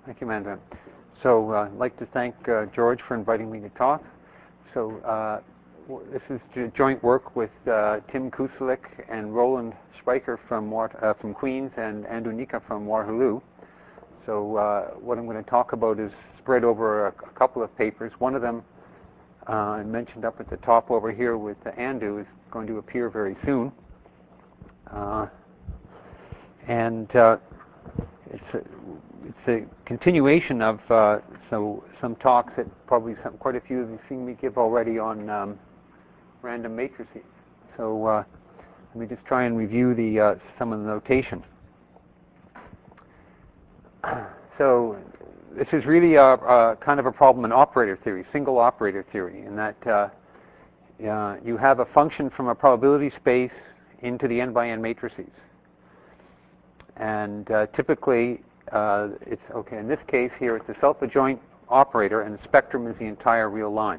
Thank you, Amanda. So I'd like to thank George for inviting me to talk. So this is joint work with Tim Kuselik and Roland Speicher from Queens and Andrew Nika from Waterloo. So what I'm going to talk about is spread over a couple of papers. One of them I mentioned up at the top over here with Andrew is going to appear very soon. It's a continuation of some talks that probably quite a few of you have seen me give already on random matrices. So let me just try and review some of the notation. So this is really a kind of a problem in operator theory, single operator theory, in that you have a function from a probability space into the n by n matrices. And typically, it's okay. In this case here, it's a self-adjoint operator, and the spectrum is the entire real line.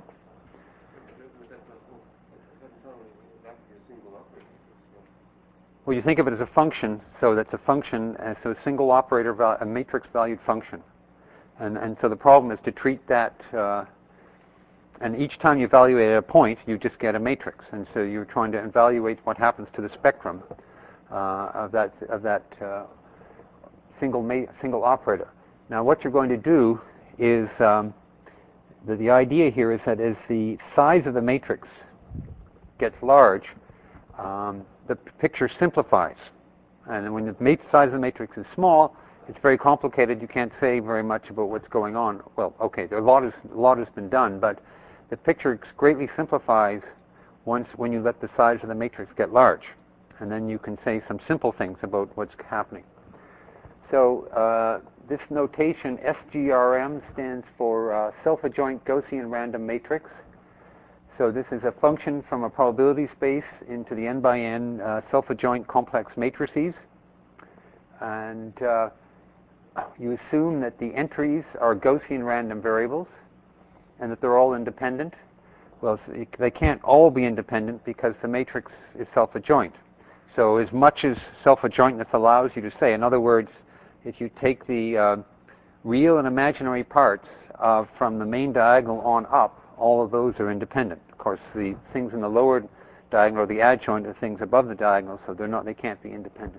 Well, you think of it as a function, so that's a function, so a single operator, a matrix-valued function. And so the problem is to treat that, and each time you evaluate a point, you just get a matrix. And so you're trying to evaluate what happens to the spectrum of that single operator. Now, what you're going to do is the idea here is that as the size of the matrix gets large, the picture simplifies. And when the size of the matrix is small, it's very complicated. You can't say very much about what's going on. Well, okay, a lot has been done, but the picture greatly simplifies when you let the size of the matrix get large. And then you can say some simple things about what's happening. So this notation, SGRM, stands for self-adjoint Gaussian random matrix. So this is a function from a probability space into the n by n self-adjoint complex matrices. And you assume that the entries are Gaussian random variables and that they're all independent. Well, they can't all be independent because the matrix is self-adjoint. So as much as self-adjointness allows you to say, in other words, if you take the real and imaginary parts from the main diagonal on up, all of those are independent. Of course, the things in the lower diagonal are the adjoint of things above the diagonal, so they can't be independent.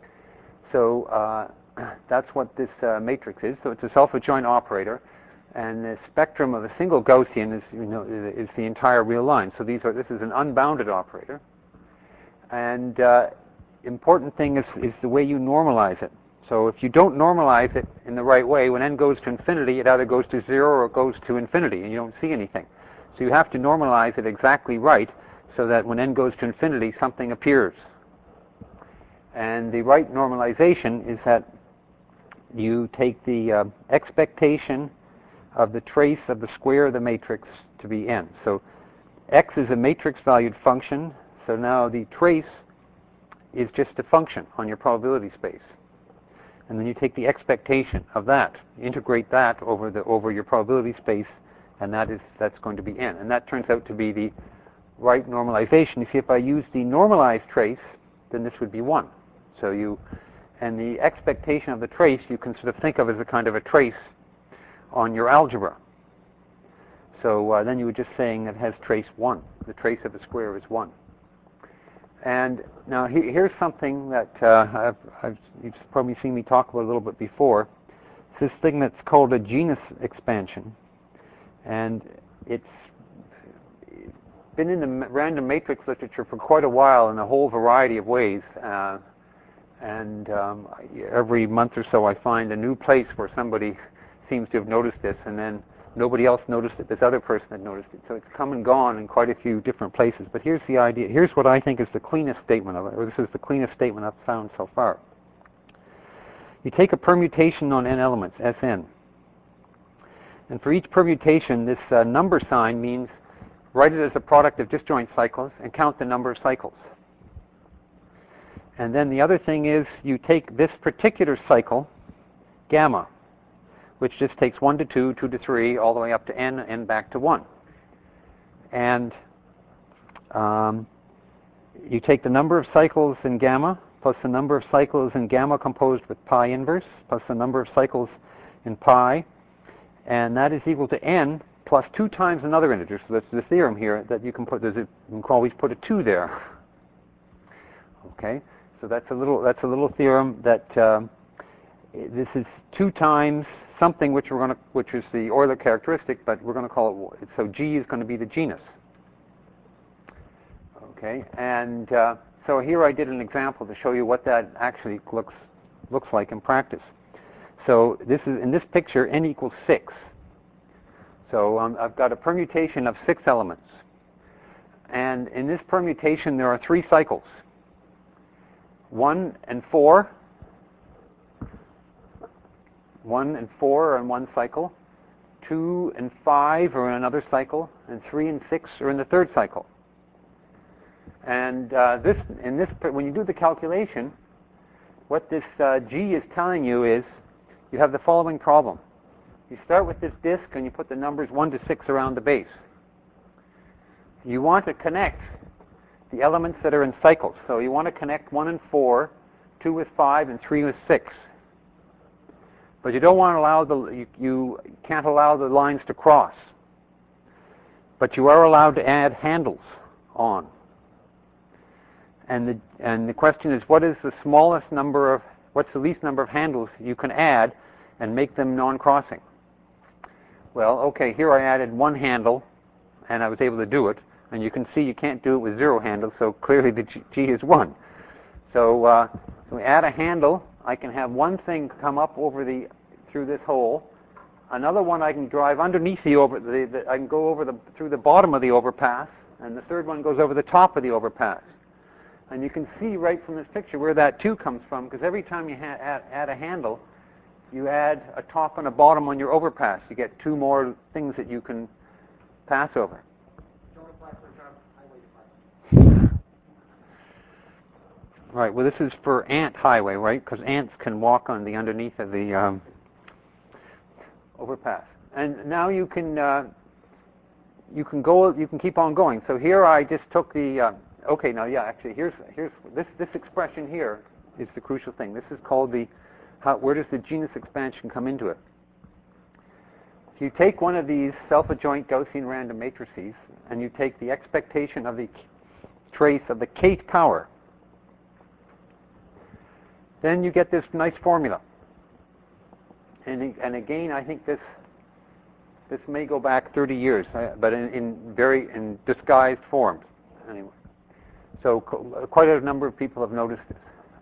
So that's what this matrix is. So it's a self-adjoint operator, and the spectrum of a single Gaussian is the entire real line. So this is an unbounded operator. And important thing is the way you normalize it. So if you don't normalize it in the right way, when n goes to infinity, it either goes to 0 or it goes to infinity, and you don't see anything. So you have to normalize it exactly right so that when n goes to infinity, something appears. And the right normalization is that you take the expectation of the trace of the square of the matrix to be n. So x is a matrix-valued function. So now the trace is just a function on your probability space. And then you take the expectation of that, integrate that over your probability space, and that's going to be n. And that turns out to be the right normalization. You see, if I use the normalized trace, then this would be 1. And the expectation of the trace you can sort of think of as a kind of a trace on your algebra. So then you were just saying it has trace 1. The trace of the square is 1. And now here's something that you've probably seen me talk about a little bit before. It's this thing that's called a genus expansion. And it's been in the random matrix literature for quite a while in a whole variety of ways. And every month or so I find a new place where somebody seems to have noticed this, and then nobody else noticed it. This other person had noticed it. So it's come and gone in quite a few different places. But here's the idea. Here's what I think is the cleanest statement of it, or this is the cleanest statement I've found so far. You take a permutation on n elements, Sn. And for each permutation, this number sign means write it as a product of disjoint cycles and count the number of cycles. And then the other thing is you take this particular cycle, gamma, which just takes 1 to 2, 2 to 3, all the way up to n, and back to 1. And you take the number of cycles in gamma, plus the number of cycles in gamma composed with pi inverse, plus the number of cycles in pi, and that is equal to n plus 2 times another integer. So that's the theorem here that you can put. You can always put a 2 there. Okay, so that's a little theorem that this is 2 times something which is the Euler characteristic, but we're going to call it. So G is going to be the genus. Okay, and so here I did an example to show you what that actually looks like in practice. So this is, in this picture, n equals 6. So I've got a permutation of 6 elements. And in this permutation, there are 3 cycles. 1 and 4. 1 and 4 are in one cycle. 2 and 5 are in another cycle. And 3 and 6 are in the third cycle. And when you do the calculation, what this G is telling you is you have the following problem. You start with this disk and you put the numbers 1 to 6 around the base. You want to connect the elements that are in cycles. So you want to connect 1 and 4, 2 with 5, and 3 with 6. But you don't want to allow you can't allow the lines to cross. But you are allowed to add handles on. And the question is, what's the least number of handles you can add and make them non-crossing? Well, okay, here I added 1 handle, and I was able to do it. And you can see you can't do it with 0 handles, so clearly the G is 1. So we add a handle. I can have one thing come up through this hole. Another one I can drive underneath I can go through the bottom of the overpass, and the third one goes over the top of the overpass. And you can see right from this picture where that 2 comes from, because every time you add a handle, you add a top and a bottom on your overpass. You get 2 more things that you can pass over. Don't apply for highway department. Right. Well, this is for ant highway, right? Because ants can walk on the underneath of the overpass. And now you can go. You can keep on going. So here I just took the. Okay. Now, yeah. Actually, here's this expression here is the crucial thing. This is called where does the genus expansion come into it? If you take one of these self-adjoint Gaussian random matrices and you take the expectation of the trace of the kth power, then you get this nice formula. And again, I think this may go back 30 years, but in disguised forms. Anyway, so quite a number of people have noticed this.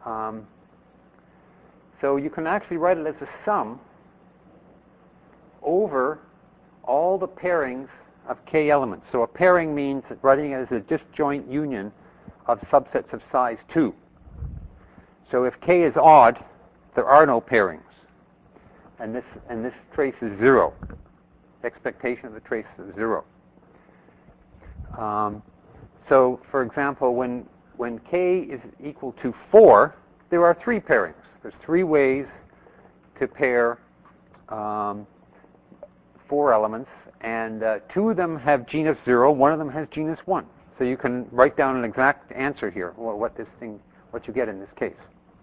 So you can actually write it as a sum over all the pairings of k elements. So a pairing means writing it as a disjoint union of subsets of size 2. So if k is odd, there are no pairings, and this trace is 0. Expectation of the trace is 0. So, for example, when k is equal to 4, there are 3 pairings. There's 3 ways to pair 4 elements, and 2 of them have genus 0, 1 of them has genus 1. So you can write down an exact answer here, what you get in this case.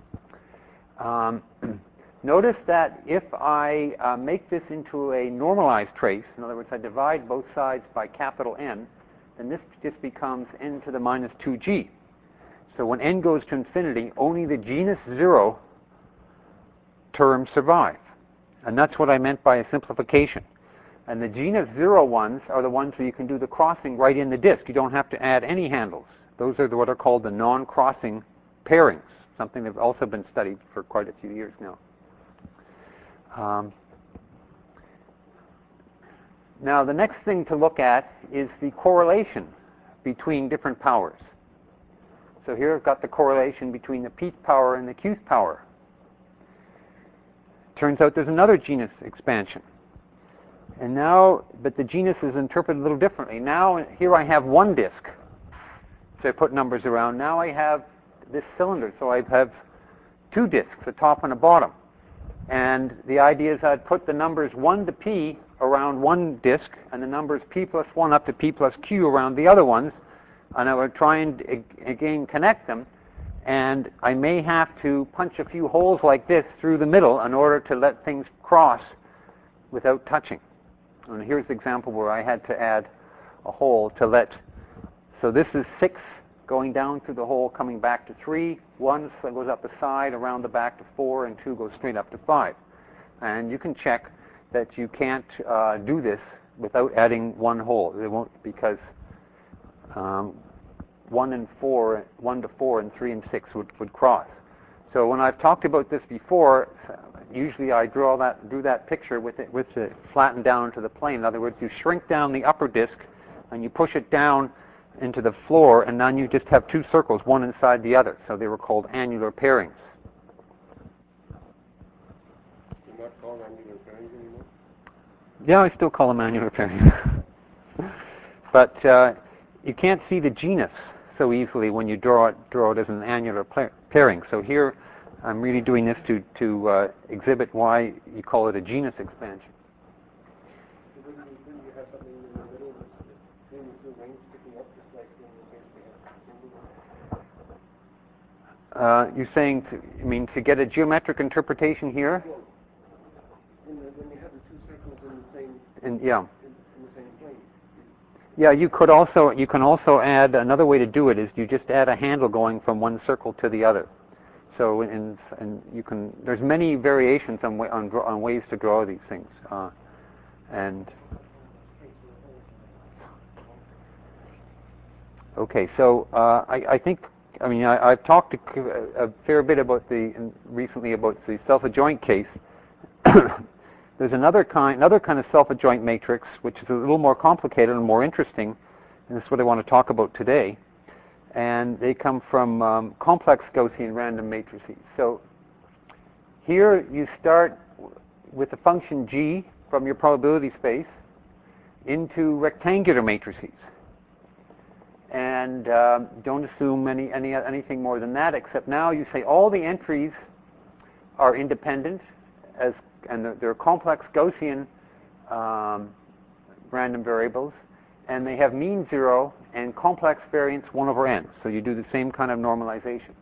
Notice that if I make this into a normalized trace, in other words, I divide both sides by capital N, then this just becomes n to the minus 2g. So when n goes to infinity, only the genus 0 terms survive. And that's what I meant by a simplification. And the genus 0 ones are the ones where you can do the crossing right in the disk. You don't have to add any handles. Those are what are called the non-crossing pairings, something that's also been studied for quite a few years now. Now, the next thing to look at is the correlation between different powers. So here I've got the correlation between the pth power and the qth power. Turns out there's another genus expansion. And now, but the genus is interpreted a little differently. Now, here I have 1 disk. So I put numbers around. Now I have this cylinder. So I have 2 disks, a top and a bottom. And the idea is I'd put the numbers 1 to p around 1 disk, and the numbers p plus 1 up to p plus q around the other ones. And I would try and, again, connect them. And I may have to punch a few holes like this through the middle in order to let things cross without touching. And here's the example where I had to add a hole to let, so this is 6 going down through the hole, coming back to 3, 1 goes up the side, around the back to 4, and 2 goes straight up to 5. And you can check that you can't do this without adding one hole. It won't, because 1 to 4 and 3 and 6 would cross. So when I've talked about this before, usually I do that picture with it flattened down into the plane. In other words, you shrink down the upper disk and you push it down into the floor, and then you just have 2 circles, one inside the other. So they were called annular pairings. You're not called annular pairings anymore? Yeah, I still call them annular pairings. But you can't see the genus so easily when you draw it as an annular pairing. So here I'm really doing this to exhibit why you call it a genus expansion. Wouldn't you have something in the middle between the 2 rings sticking up, just like in the case we have? You're saying, to get a geometric interpretation here? Well, when you have the 2 circles in the same In the same plane. Yeah, you can also add, another way to do it is you just add a handle going from one circle to the other. So there's many variations on ways to draw these things. Okay, so I think, I've talked a fair bit recently about the self-adjoint case. There's another kind of self-adjoint matrix, which is a little more complicated and more interesting, and this is what I want to talk about today. And they come from complex Gaussian random matrices. So here you start with the function g from your probability space into rectangular matrices. And don't assume anything more than that, except now you say all the entries are independent, and they're complex Gaussian random variables, and they have mean 0 and complex variance 1 over n. So you do the same kind of normalization.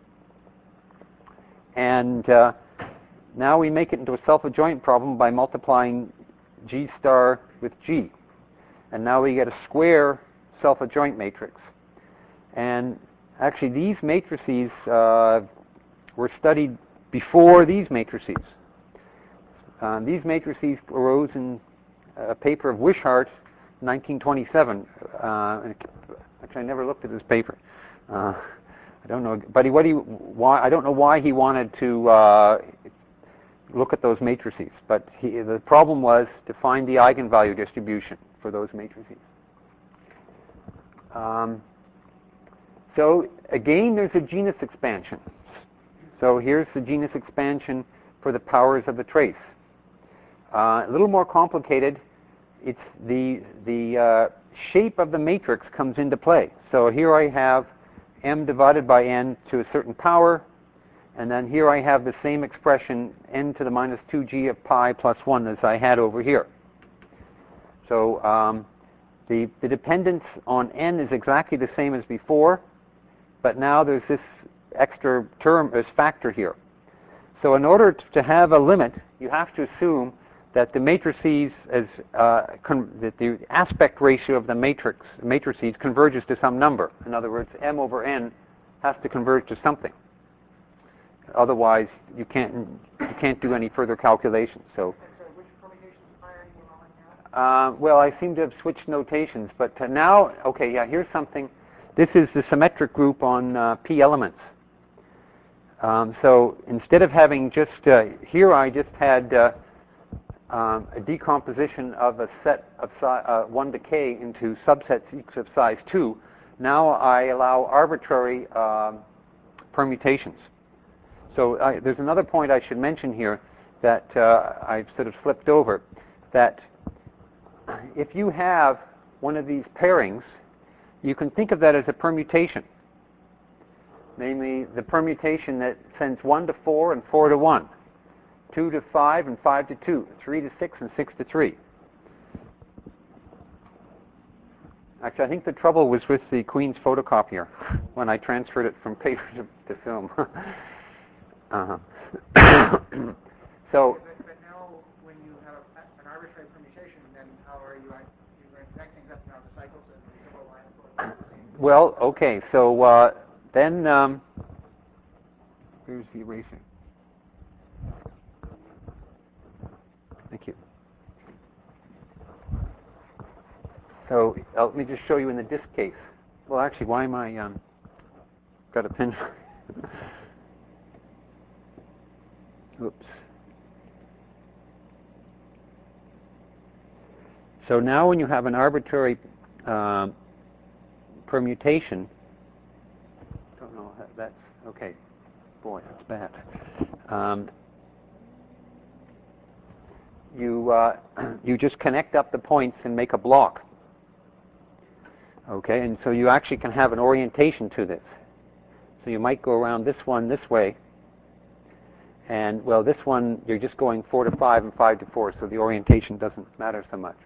And now we make it into a self-adjoint problem by multiplying g star with g. And now we get a square self-adjoint matrix. And actually these matrices were studied before these matrices. These matrices arose in a paper of Wishart, 1927. Actually, I never looked at this paper. I don't know, but I don't know why he wanted to look at those matrices. But the problem was to find the eigenvalue distribution for those matrices. So again, there's a genus expansion. So here's the genus expansion for the powers of the trace. A little more complicated. It's the shape of the matrix comes into play. So here I have m divided by n to a certain power, and then here I have the same expression, n to the minus 2g of pi plus 1 as I had over here. So the dependence on n is exactly the same as before, but now there's this extra term, this factor here. So in order to have a limit, you have to assume that the matrices, that the aspect ratio of the matrices converges to some number. In other words, m over n has to converge to something. Otherwise, you can't do any further calculations. So, which permutations are you rolling out? well, I seem to have switched notations, but now, okay, yeah, here's something. This is the symmetric group on p elements. So instead of having just here, I just had a decomposition of a set of 1 to k into subsets each of size 2. Now I allow arbitrary permutations. So there's another point I should mention here that I've sort of flipped over, that if you have one of these pairings, you can think of that as a permutation. Namely, the permutation that sends 1 to 4 and 4 to 1. 2 to 5 and 5 to 2, 3 to 6 and 6 to 3. Actually, I think the trouble was with the Queen's photocopier when I transferred it from paper to film. So, But now, when you have an arbitrary permutation, then how are you going to connect things up around the cycles and the interval line and so on? Well, okay, so then here's the erasing. Thank you. So let me just show you in the disk case. Well, actually, why am I got a pen? Oops. So now when you have an arbitrary permutation, don't know, that's, okay, boy, that's bad. You just connect up the points and make a block. Okay, and so you actually can have an orientation to this. So you might go around this one this way, and well, this one you're just going 4 to 5 and 5 to 4, so the orientation doesn't matter so much.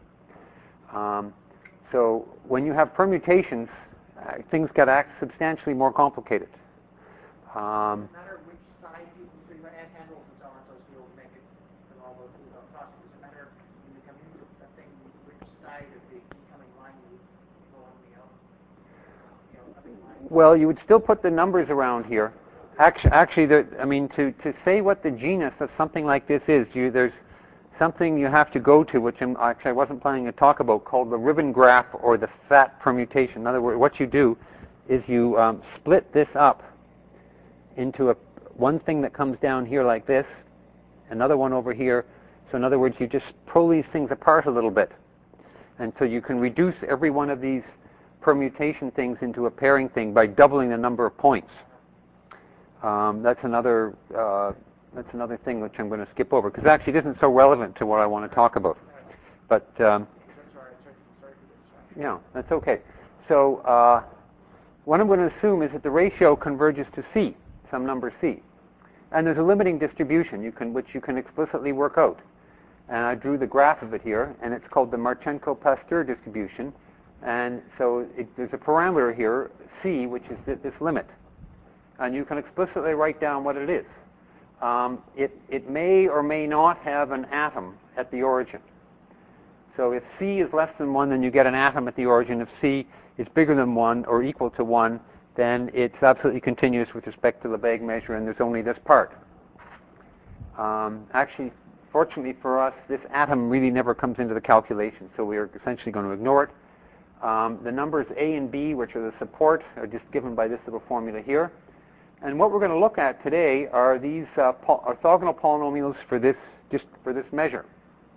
So when you have permutations, things get substantially more complicated. Does it matter which side you can, so you add handles and so on, so you'll make it and all those through the process. Does it matter when you come into the thing which side of the incoming line you go on the upcoming line? Well, you would still put the numbers around here. Actually, I mean, to say what the genus of something like this is, there's something you have to go to, which I wasn't planning to talk about, called the ribbon graph or the fat permutation. In other words, what you do is you split this up into one thing that comes down here like this, another one over here. So in other words, you just pull these things apart a little bit. And so you can reduce every one of these permutation things into a pairing thing by doubling the number of points. That's another thing which I'm going to skip over, because actually it isn't so relevant to what I want to talk about. But yeah, that's okay. So what I'm going to assume is that the ratio converges to C, some number C. And there's a limiting distribution which you can explicitly work out. And I drew the graph of it here, and it's called the Marchenko-Pasteur distribution. And so there's a parameter here, C, which is this limit. And you can explicitly write down what it is. It may or may not have an atom at the origin. So if C is less than 1, then you get an atom at the origin. If C is bigger than 1 or equal to 1, then it's absolutely continuous with respect to the Lebesgue measure, and there's only this part. Actually, fortunately for us, this atom really never comes into the calculation, so we are essentially going to ignore it. The numbers A and B, which are the support, are just given by this little formula here. And what we're going to look at today are these orthogonal polynomials for this measure.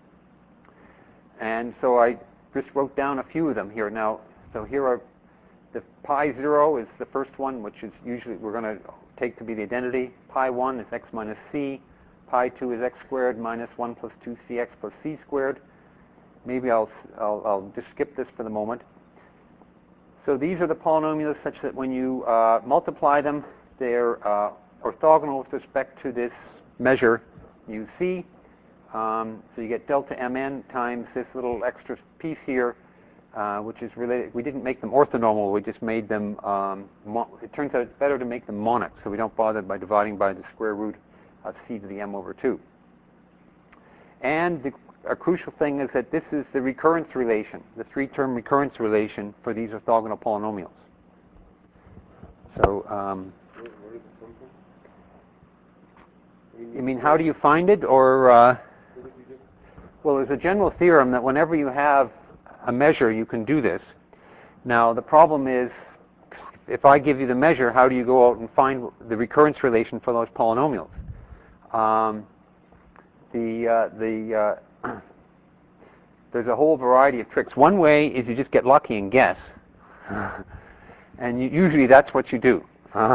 And so I just wrote down a few of them here. Now, so here are the pi 0 is the first one, which is usually we're going to take to be the identity. Pi 1 is x minus c. Pi 2 is x squared minus 1 plus 2cx plus c squared. Maybe I'll just skip this for the moment. So these are the polynomials such that when you multiply them, they're orthogonal with respect to this measure uc. So you get delta mn times this little extra piece here, which is related. We didn't make them orthonormal. We just made them. It turns out it's better to make them monic, so we don't bother by dividing by the square root of c to the m over 2. And a crucial thing is that this is the recurrence relation, the 3-term recurrence relation for these orthogonal polynomials. So, Where does it come from? you mean how do you find it, or? Well, there's a general theorem that whenever you have a measure, you can do this. Now, the problem is, if I give you the measure, how do you go out and find the recurrence relation for those polynomials? There's a whole variety of tricks. One way is you just get lucky and guess. And usually that's what you do.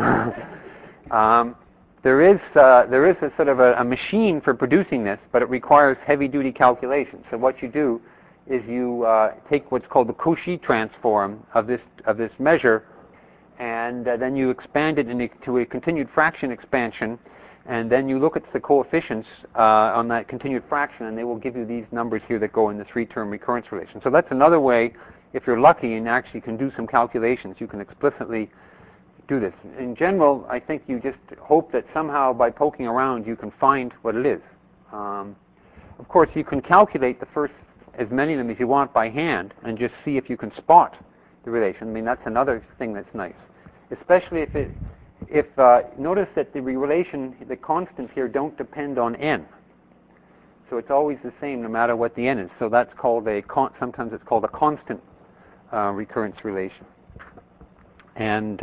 There is a sort of a machine for producing this, but it requires heavy-duty calculations. So what you do is you take what's called the Cauchy transform of this measure, and then you expand it into a continued fraction expansion, and then you look at the coefficients on that continued fraction, and they will give you these numbers here that go in the 3-term recurrence relation. So that's another way, if you're lucky and actually can do some calculations, you can explicitly do this. In general, I think you just hope that somehow by poking around you can find what it is. of course, you can calculate the first as many of them as you want by hand and just see if you can spot the relation. I mean, that's another thing that's nice, especially if notice that the relation, the constants here don't depend on n. So it's always the same no matter what the n is. So that's called sometimes it's called a constant recurrence relation. And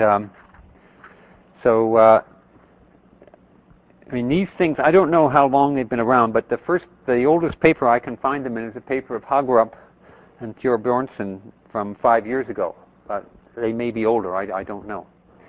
I mean, these things, I don't know how long they've been around, but the oldest paper I can find them in is a paper of Hagerup and Thorbjørnsen from 5 years ago. But they may be older, I don't know.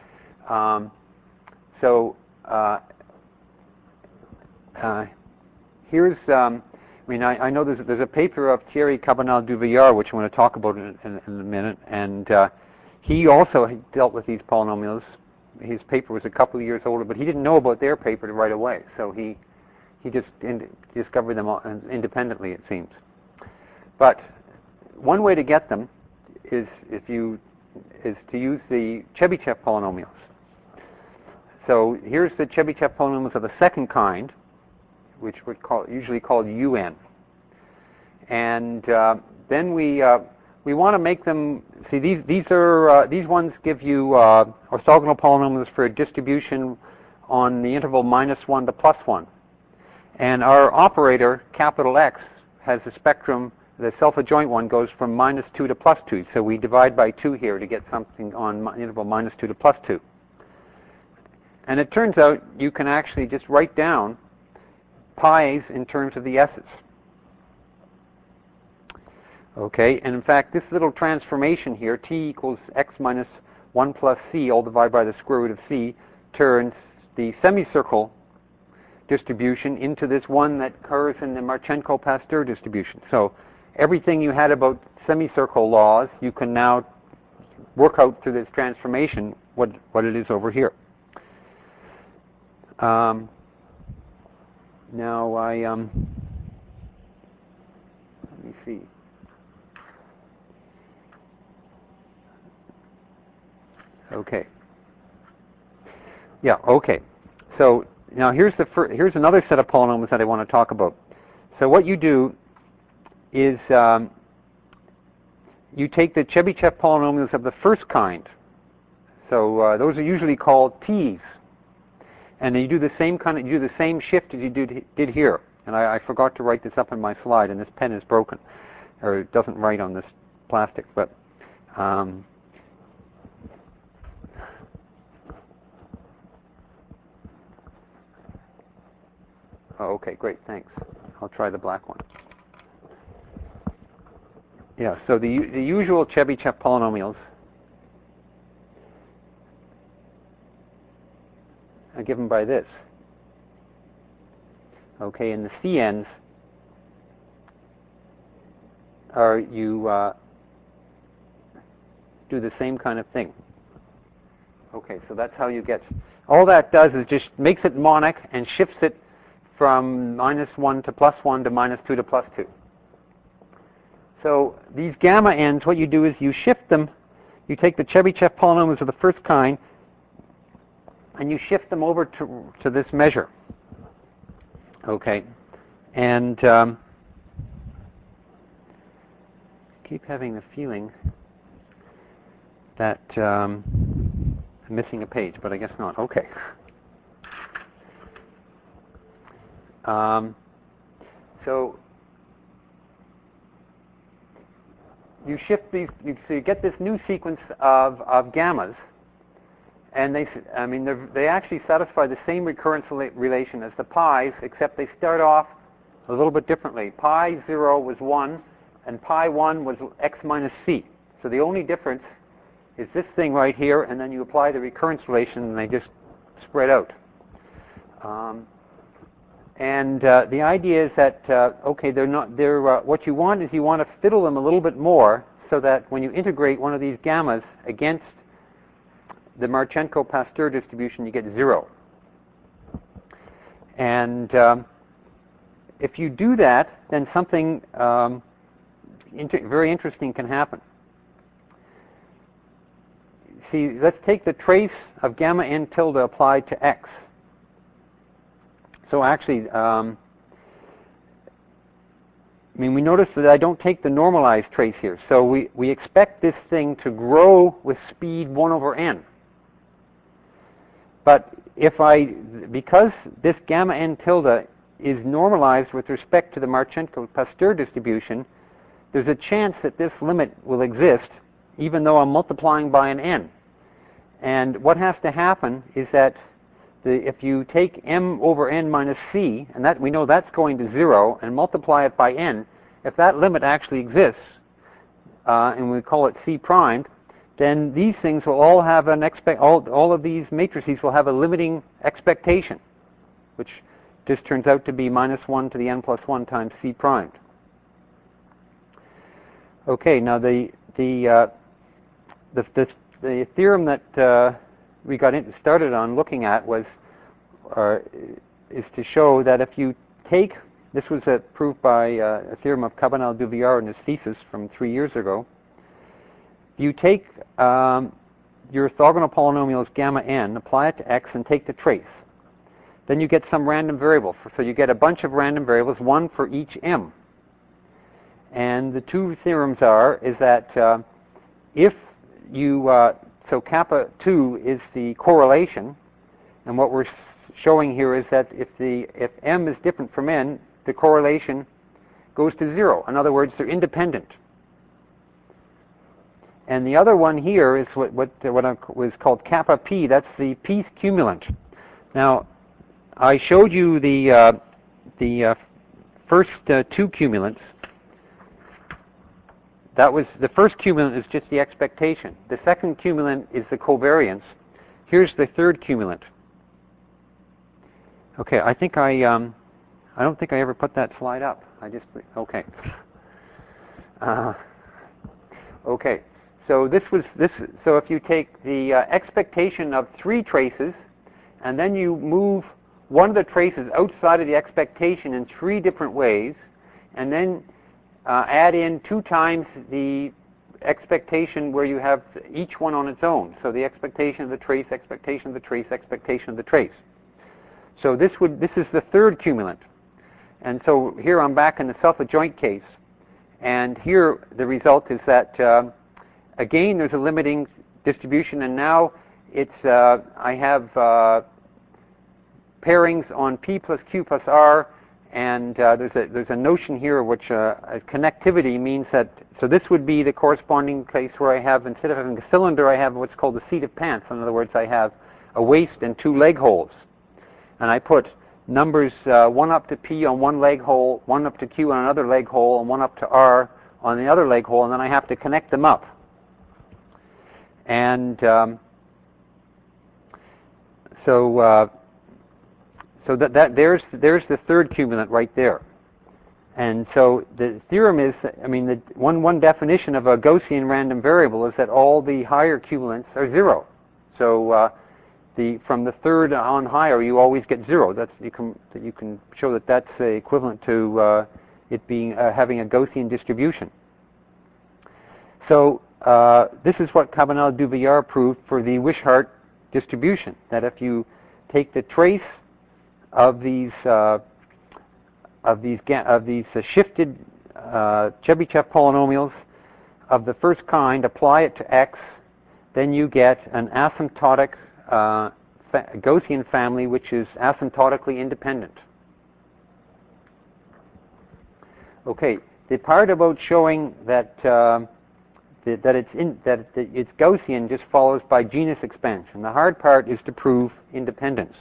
Here's, I mean, I know there's a paper of Thierry Cabanal-Duvillard, which I want to talk about in a minute, and he also dealt with these polynomials. His paper was a couple of years older, but he didn't know about their paper right away, so he just discovered them independently, it seems. But one way to get them is to use the Chebyshev polynomials. So here's the Chebyshev polynomials of the second kind, which we're usually called UN. And then we want to make them. See, these ones give you orthogonal polynomials for a distribution on the interval -1 to +1. And our operator, capital X, has a spectrum. The self-adjoint one goes from -2 to +2. So we divide by 2 here to get something on the interval -2 to +2. And it turns out you can actually just write down pi's in terms of the s's. Okay, and in fact, this little transformation here, t equals x minus 1 plus c, all divided by the square root of c, turns the semicircle distribution into this one that occurs in the Marchenko-Pasteur distribution. So everything you had about semicircle laws, you can now work out through this transformation what it is over here. Now let me see. Okay. Yeah. Okay. So now here's another set of polynomials that I want to talk about. So what you do is you take the Chebyshev polynomials of the first kind. So those are usually called t's, and then you do the same shift as you did here. And I forgot to write this up in my slide, and this pen is broken, or it doesn't write on this plastic. But oh, okay, great, thanks. I'll try the black one. Yeah, so the usual Chebyshev polynomials are given by this. Okay, and the CNs are you do the same kind of thing. Okay, so that's how you get. All that does is just makes it monic and shifts it from -1 to +1 to -2 to +2. So these gamma n's, what you do is you shift them. You take the Chebyshev polynomials of the first kind, and you shift them over to this measure. Okay, and keep having the feeling that I'm missing a page, but I guess not. Okay. So you shift these, so you get this new sequence of gammas, and they actually satisfy the same recurrence relation as the pi's, except they start off a little bit differently. Pi 0 was 1, and pi 1 was x minus c. So the only difference is this thing right here, and then you apply the recurrence relation, and they just spread out. The idea is that okay, what you want is you want to fiddle them a little bit more, so that when you integrate one of these gammas against the Marchenko-Pasteur distribution, you get 0. And if you do that, then something very interesting can happen. See, let's take the trace of gamma n tilde applied to x. So actually, I mean, we notice that I don't take the normalized trace here. So we expect this thing to grow with speed 1 over n. But because this gamma n tilde is normalized with respect to the Marchenko-Pasteur distribution, there's a chance that this limit will exist even though I'm multiplying by an n. And what has to happen is that if you take m over n minus c, and that we know that's going to 0, and multiply it by n, if that limit actually exists, and we call it c primed, then these things will all have all of these matrices will have a limiting expectation, which just turns out to be minus 1 to the n plus 1 times c primed. Okay, now the theorem that we got started on looking at is to show that if you take, this was proved by a theorem of Cabanel-Duvillard in his thesis from 3 years ago. You take your orthogonal polynomials gamma n, apply it to x, and take the trace. Then you get some random variable. So you get a bunch of random variables, one for each m. And the two theorems is that if you, so kappa 2 is the correlation, and what we're showing here is that if m is different from n, the correlation goes to 0. In other words, they're independent. And the other one here is what was called kappa p. That's the p cumulant. Now, I showed you the first two cumulants. That was the first cumulant is just the expectation. The second cumulant is the covariance. Here's the third cumulant. Okay, I think I don't think I ever put that slide up. Okay. Okay. So So if you take the expectation of 3 traces, and then you move one of the traces outside of the expectation in 3 different ways, and then add in 2 times the expectation where you have each one on its own. So the expectation of the trace, expectation of the trace, expectation of the trace. So this is the third cumulant. And so here I'm back in the self-adjoint case. And here the result is that, again, there's a limiting distribution. And now I have pairings on p plus q plus r. And there's a notion here which connectivity means that, so this would be the corresponding case where I have, instead of having a cylinder, I have what's called the seat of pants. In other words, I have a waist and 2 leg holes. And I put numbers 1 up to p on one leg hole, 1 up to q on another leg hole, and 1 up to r on the other leg hole, and then I have to connect them up. And so there's the third cumulant right there. And so the theorem is, I mean, the one definition of a Gaussian random variable is that all the higher cumulants are 0. So from the third on higher, you always get 0. You can show that that's equivalent to it being having a Gaussian distribution. So this is what Cabanel-Duvillard proved for the Wishart distribution. That if you take the trace of these shifted Chebyshev polynomials of the first kind, apply it to x, then you get an asymptotic Gaussian family which is asymptotically independent. Okay, the part about showing that it's Gaussian just follows by genus expansion. The hard part is to prove independence.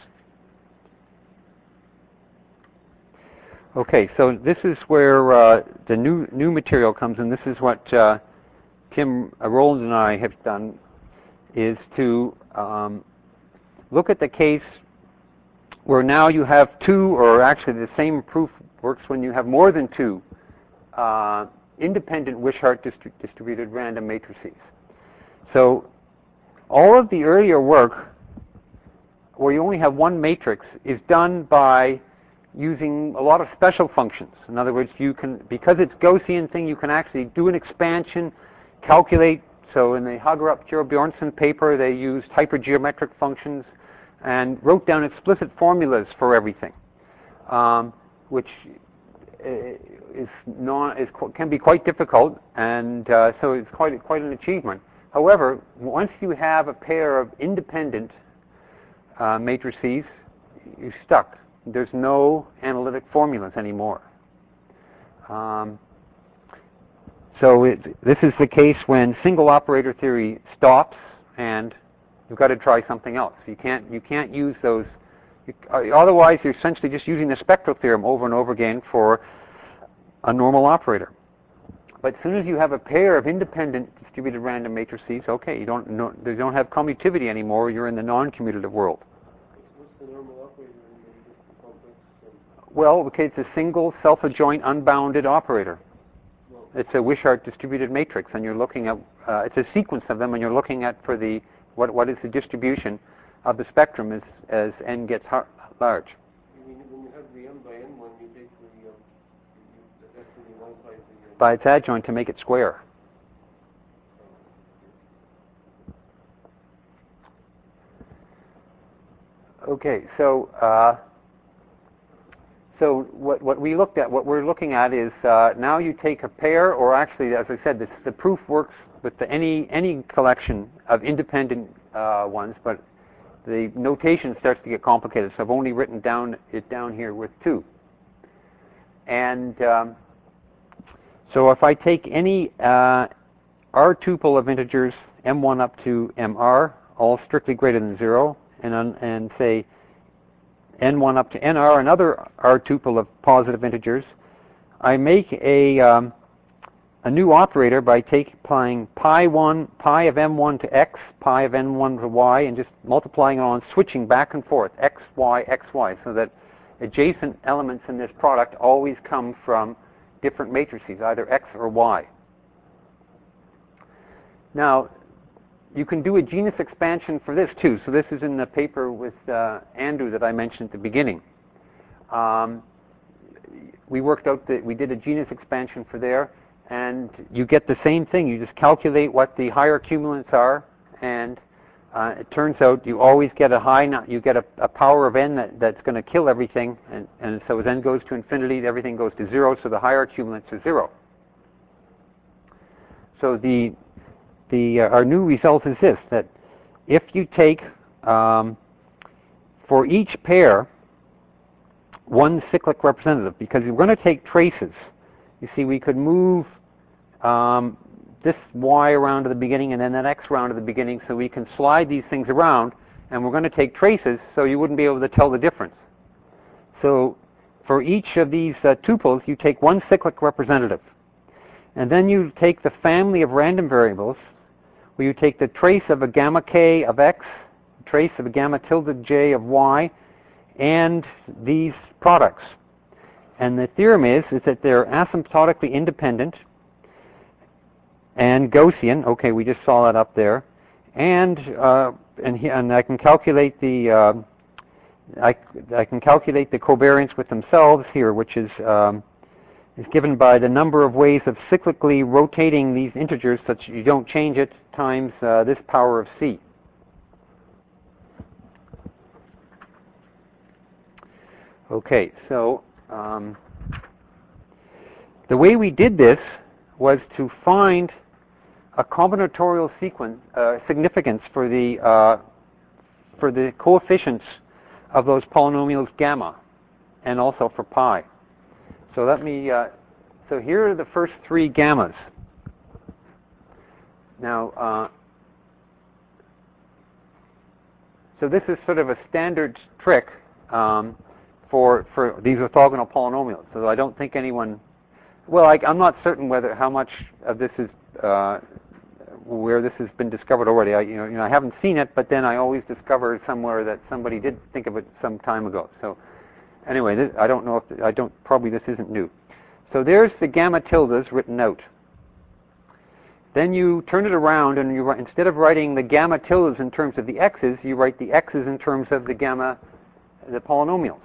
Okay, so this is where the new material comes in. This is what Tim Rowland and I have done, is to look at the case where now you have 2, or actually the same proof works when you have more than 2 independent Wishart distributed random matrices. So all of the earlier work where you only have one matrix is done by using a lot of special functions. In other words, you can, because it's Gaussian thing, you can actually do an expansion, calculate. So in the Hagerup-Kjær-Bjørnsen paper, they used hypergeometric functions and wrote down explicit formulas for everything, which can be quite difficult, and so it's quite an achievement. However, once you have a pair of independent matrices, you're stuck. There's no analytic formulas anymore. So this is the case when single operator theory stops, and you've got to try something else. You can't use those. Otherwise, you're essentially just using the spectral theorem over and over again for a normal operator. But as soon as you have a pair of independent distributed random matrices, okay, they don't have commutativity anymore. You're in the non-commutative world. What's the normal operator in the complex? Well, okay, it's a single self-adjoint unbounded operator. It's a Wishart distributed matrix, and you're looking at it's a sequence of them, and you're looking at for the what is the distribution of the spectrum as n gets large. When you have the m by n one, you take that's when you multiply the by its adjoint to make it square. Okay, so what we're looking at is now you take a pair, or actually, as I said, the proof works with any collection of independent ones, but the notation starts to get complicated. So I've only written it down here with 2. And so if I take any R tuple of integers m1 up to mr, all strictly greater than 0, and say n1 up to nr, another R tuple of positive integers, I make a new operator by applying pi of m1 to x, pi of n1 to y, and just multiplying it on, switching back and forth, x, y, so that adjacent elements in this product always come from different matrices, either x or y. Now, you can do a genus expansion for this too. So this is in the paper with Andrew that I mentioned at the beginning. We worked out that we did a genus expansion for there, and you get the same thing. You just calculate what the higher cumulants are, and it turns out you always get you get a power of n that's going to kill everything, and so as n goes to infinity, everything goes to 0, so the higher cumulants are 0. So our new result is this, that if you take, for each pair, one cyclic representative, because you're going to take traces. You see, we could move this y around to the beginning and then that x around to the beginning, so we can slide these things around, and we're going to take traces, so you wouldn't be able to tell the difference. So for each of these tuples, you take one cyclic representative. And then you take the family of random variables, where you take the trace of a gamma k of x, trace of a gamma tilde j of y, and these products. And the theorem is that they're asymptotically independent and Gaussian. Okay, we just saw that up there. And I can calculate the I can calculate the covariance with themselves here, which is given by the number of ways of cyclically rotating these integers such that you don't change it times this power of c. Okay, so the way we did this was to find a combinatorial significance for the coefficients of those polynomials gamma, and also for pi. So let me. So here are the first 3 gammas. Now, so this is sort of a standard trick for these orthogonal polynomials. So I don't think anyone. Well, I'm not certain how much of this is where this has been discovered already. I haven't seen it, but then I always discover somewhere that somebody did think of it some time ago. So anyway, I don't know if probably this isn't new. So there's the gamma tildes written out. Then you turn it around, and instead of writing the gamma tildes in terms of the x's, you write the x's in terms of the polynomials.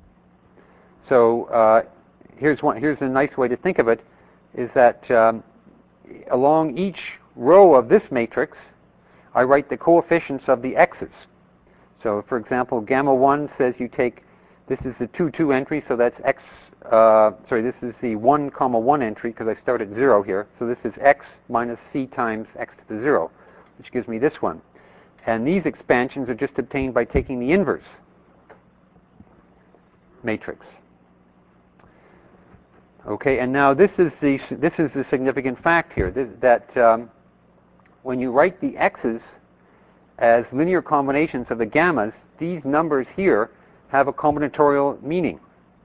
So here's a nice way to think of it, is that along each row of this matrix, I write the coefficients of the x's. So for example, gamma 1 says you take, this is the 2, 2 entry, so that's x this is the 1, 1 entry because I start at 0 here. So this is x minus c times x to the 0, which gives me this one. And these expansions are just obtained by taking the inverse matrix. Okay, and now this is the significant fact here, that when you write the x's as linear combinations of the gammas, these numbers here have a combinatorial meaning.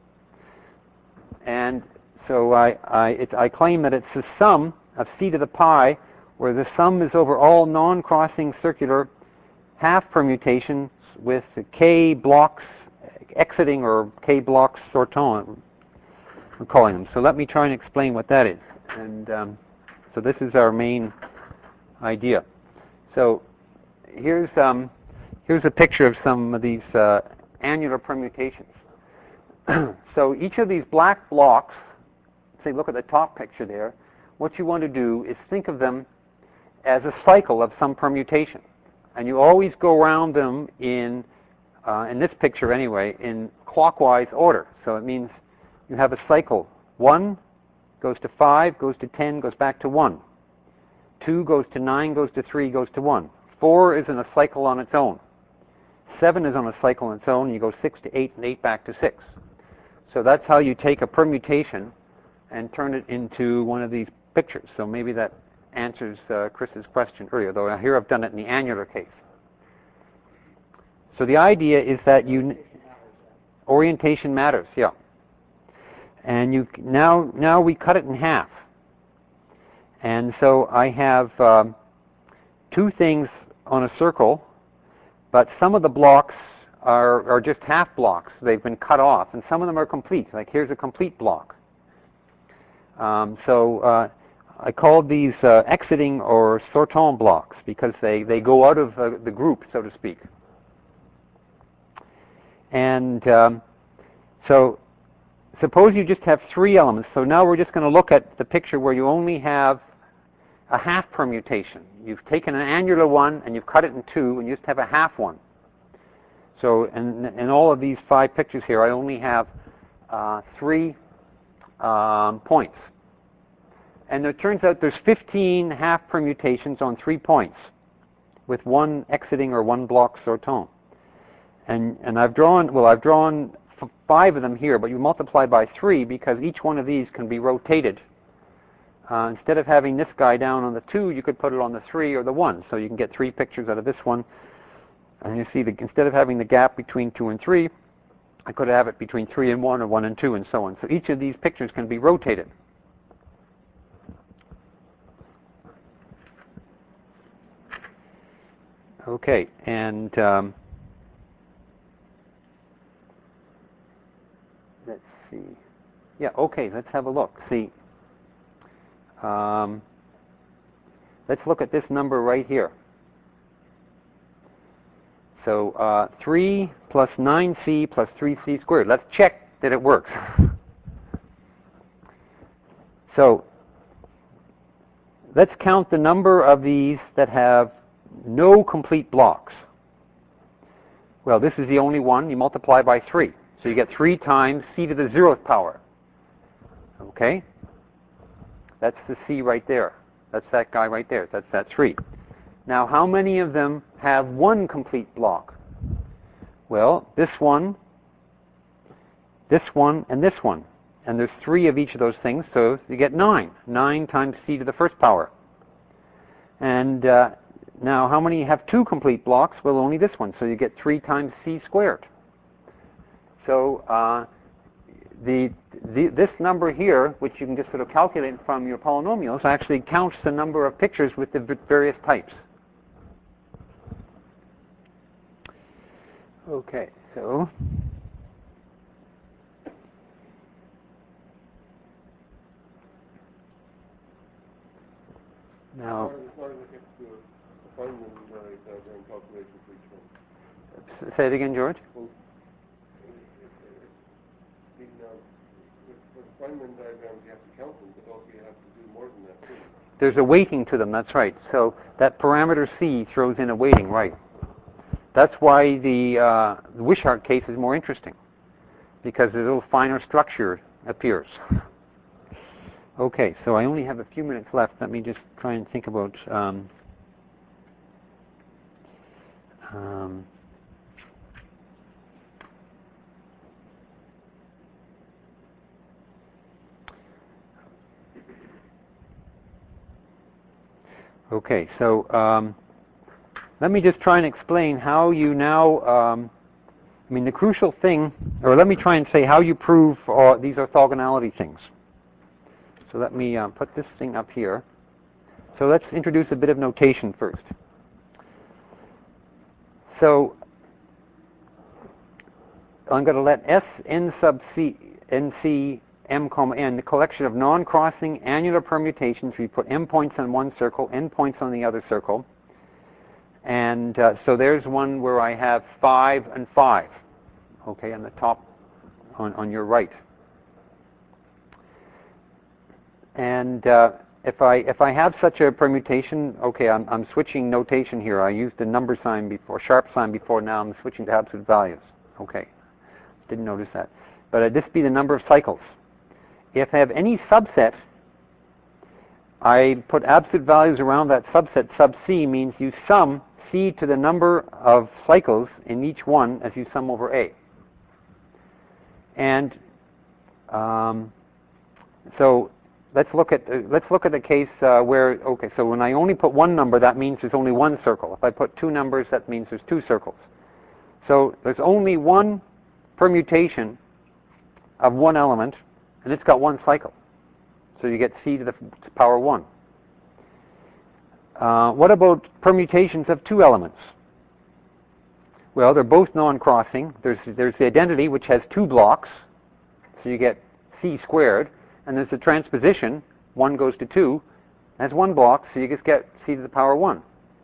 And so I claim that it's the sum of c to the pi, where the sum is over all non-crossing circular half permutations with k blocks exiting, or k blocks sortant, we're calling them. So let me try and explain what that is. And so this is our main idea. So here's a picture of some of these annular permutations. So each of these black blocks, say look at the top picture there, what you want to do is think of them as a cycle of some permutation. And you always go around them in this picture anyway, in clockwise order. So it means you have a cycle. 1 goes to 5, goes to 10, goes back to 1. 2 goes to 9, goes to 3, goes to 1. 4 is in a cycle on its own. 7 is on a cycle on its own, and you go 6 to 8, and 8 back to 6. So that's how you take a permutation and turn it into one of these pictures. So maybe that answers Chris's question earlier, though here I've done it in the annular case. So the idea is that orientation matters, yeah. And now we cut it in half. And so I have two things on a circle, but some of the blocks are just half blocks. They've been cut off, and some of them are complete. Like here's a complete block. I called these exiting or sortant blocks because they go out of the group, so to speak. And so suppose you just have 3 elements. So now we're just going to look at the picture where you only have a half permutation. You've taken an annular one and you've cut it in 2, and you just have a half one. So in all of these 5 pictures here, I only have 3 points. And it turns out there's 15 half permutations on 3 points with 1 exiting or 1 block sortant. And I've drawn 5 of them here, but you multiply by 3 because each one of these can be rotated. Instead of having this guy down on the 2, you could put it on the 3 or the 1. So you can get 3 pictures out of this one. And you see, instead of having the gap between 2 and 3, I could have it between 3 and 1 or 1 and 2 and so on. So each of these pictures can be rotated. Okay, and let's see. Yeah, okay, let's have a look. See, let's look at this number right here. So 3 plus 9c plus 3c squared. Let's check that it works. So let's count the number of these that have no complete blocks. Well, this is the only one. You multiply by 3. So you get 3 times c to the 0th power. Okay? That's the c right there. That's that guy right there. That's that 3. Now, how many of them have 1 complete block? Well, this one, and this one. And there's 3 of each of those things, so you get 9. 9 times c to the 1st power. And now, how many have 2 complete blocks? Well, only this one, so you get 3 times c squared. So this number here, which you can just sort of calculate from your polynomials, actually counts the number of pictures with the various types. Okay, so now say it again, George. Well, for the Feynman diagrams, you have to count them, but also you have to do more than that too. There's a weighting to them, that's right. So that parameter c throws in a weighting, right. That's why the Wishart case is more interesting, because there's a little finer structure appears. Okay, so I only have a few minutes left. Let me just try and think about okay, so let me just try and explain how you now, I mean, the crucial thing, or let me try and say how you prove these orthogonality things. So let me put this thing up here. So let's introduce a bit of notation first. So I'm going to let S n sub c nc m comma n, the collection of non-crossing annular permutations. We put m points on one circle, n points on the other circle. And so there's one where I have 5 and 5, okay, on the top, on your right. And if I have such a permutation, okay, I'm switching notation here. I used the number sign before, sharp sign before. Now I'm switching to absolute values. Okay, didn't notice that. But this be the number of cycles. If I have any subset, I put absolute values around that subset. Sub c means you sum c to the number of cycles in each one as you sum over a. And so let's look at the case where, okay, so when I only put one number, that means there's only one circle. If I put two numbers, that means there's two circles. So there's only one permutation of one element, and it's got one cycle. So you get c to the power 1. What about permutations of two elements? Well, they're both non-crossing. There's the identity, which has two blocks, so you get c squared. And there's the transposition, 1 goes to 2, has one block, so you just get c to the power 1.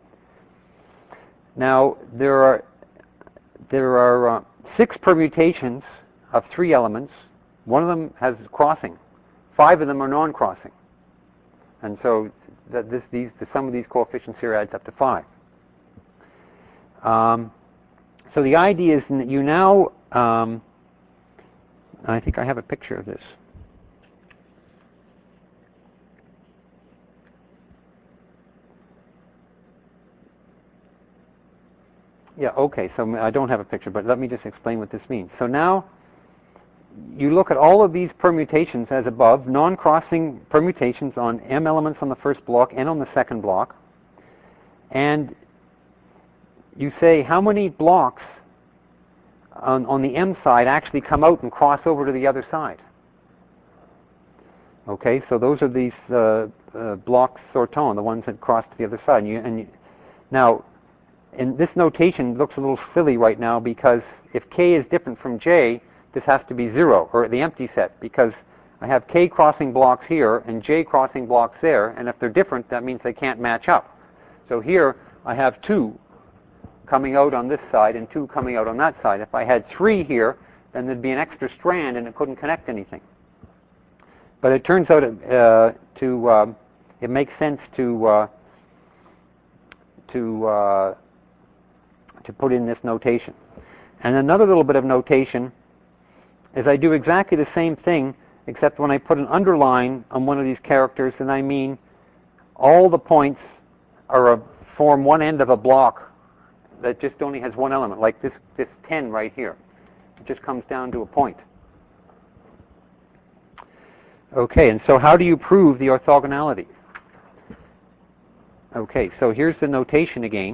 Now, there are 6 permutations of 3 elements. One of them has crossing. 5 of them are non-crossing. And so the sum of these coefficients here adds up to 5. So the idea is that you now, I think I have a picture of this. Yeah, okay, so I don't have a picture, but let me just explain what this means. So now, you look at all of these permutations as above, non-crossing permutations on m elements on the first block and on the second block, and you say how many blocks on the m side actually come out and cross over to the other side. Okay, so those are these blocks sortant, the ones that cross to the other side. Now, and this notation looks a little silly right now because if k is different from j, this has to be 0, or the empty set, because I have k crossing blocks here and j crossing blocks there, and if they're different, that means they can't match up. So here I have 2 coming out on this side and 2 coming out on that side. If I had 3 here, then there'd be an extra strand and it couldn't connect anything. But it turns out it makes sense to put in this notation. And another little bit of notation is I do exactly the same thing, except when I put an underline on one of these characters, then I mean all the points form one end of a block that just only has one element, like this 10 right here. It just comes down to a point. Okay, and so how do you prove the orthogonality? Okay, so here's the notation again.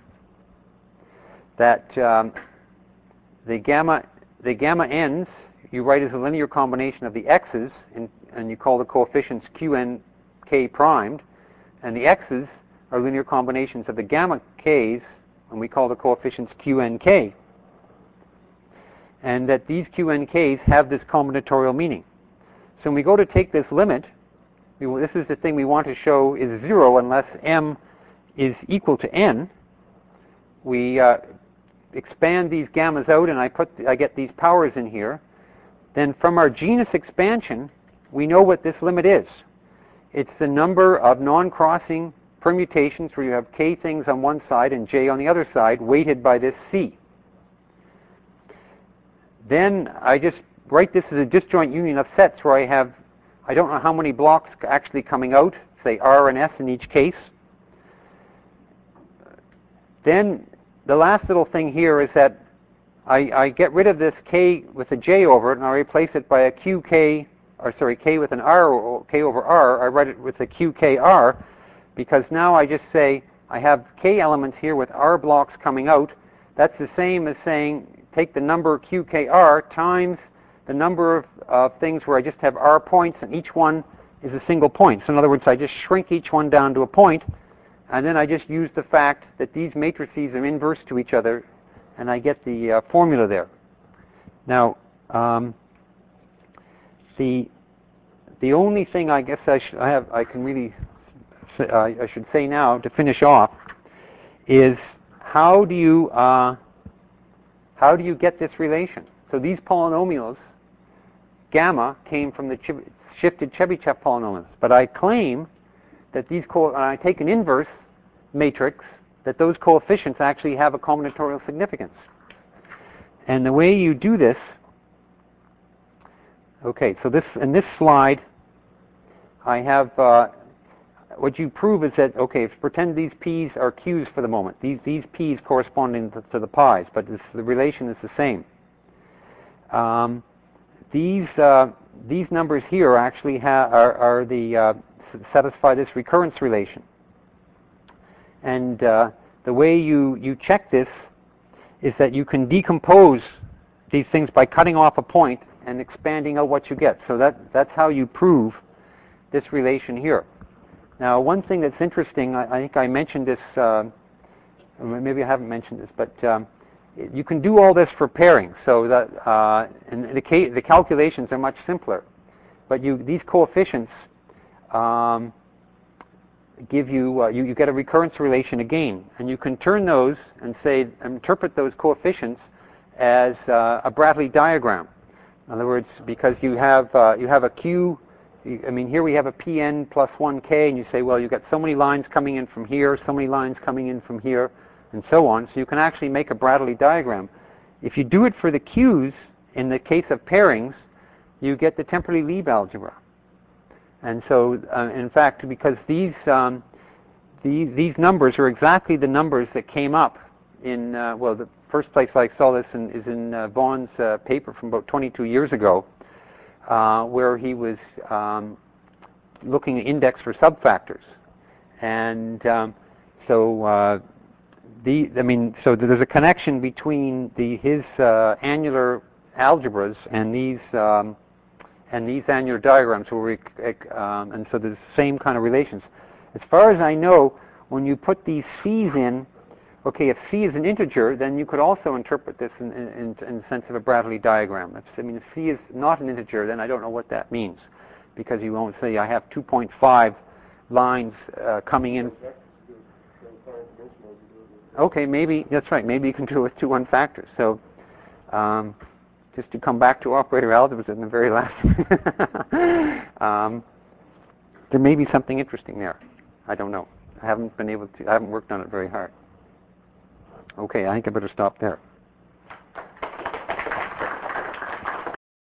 That the gamma n's you write as a linear combination of the x's, and you call the coefficients q and k primed, and the x's are linear combinations of the gamma k's, and we call the coefficients q and k. And that these q and k's have this combinatorial meaning. So when we go to take this limit, this is the thing we want to show is 0 unless m is equal to n. We expand these gammas out, and I get these powers in here. Then from our genus expansion, we know what this limit is. It's the number of non-crossing permutations where you have k things on one side and j on the other side, weighted by this c. Then I just write this as a disjoint union of sets where I don't know how many blocks actually coming out, say R and S in each case. Then the last little thing here is that I get rid of this K with a J over it, and I replace it by a QK, or sorry, K with an R, or K over R. I write it with a QKR, because now I just say I have K elements here with R blocks coming out. That's the same as saying take the number QKR times the number of things where I just have R points, and each one is a single point. So in other words, I just shrink each one down to a point, and then I just use the fact that these matrices are inverse to each other, and I get the formula there. Now, the only thing I guess I should say now to finish off is how do you get this relation? So these polynomials, gamma came from the shifted Chebyshev polynomials, but I claim that I take an inverse matrix, that those coefficients actually have a combinatorial significance. And the way you do this, okay, so in this slide, I have, what you prove is that, okay, pretend these p's are q's for the moment. These p's corresponding to the pi's, but the relation is the same. These numbers here actually satisfy this recurrence relation. And the way you check this is that you can decompose these things by cutting off a point and expanding out what you get. So that's how you prove this relation here. Now, one thing that's interesting, I think I mentioned this, maybe I haven't mentioned this, but you can do all this for pairing. So that the calculations are much simpler. But these coefficients give you you get a recurrence relation again, and you can turn those and interpret those coefficients as a Bradley diagram. In other words, because you have a Q. I mean, here we have a Pn plus 1k, and you say, well, you've got so many lines coming in from here, so many lines coming in from here, and so on. So you can actually make a Bradley diagram. If you do it for the Q's, in the case of pairings, you get the temporally Lieb algebra. And so, in fact, because these numbers are exactly the numbers that came up in, well, the first place I saw this is in Vaughan's paper from about 22 years ago, where he was looking at index for subfactors. And so there's a connection between his annular algebras and these annular diagrams, and so there's the same kind of relations. As far as I know, when you put these C's in, okay, if C is an integer, then you could also interpret this in the sense of a Bradley diagram. If C is not an integer, then I don't know what that means, because you won't say I have 2.5 lines coming in. Okay, maybe that's right. Maybe you can do it with 2 1-factors. So just to come back to operator algebras in the very last, there may be something interesting there. I don't know. I haven't worked on it very hard. Okay, I think I better stop there.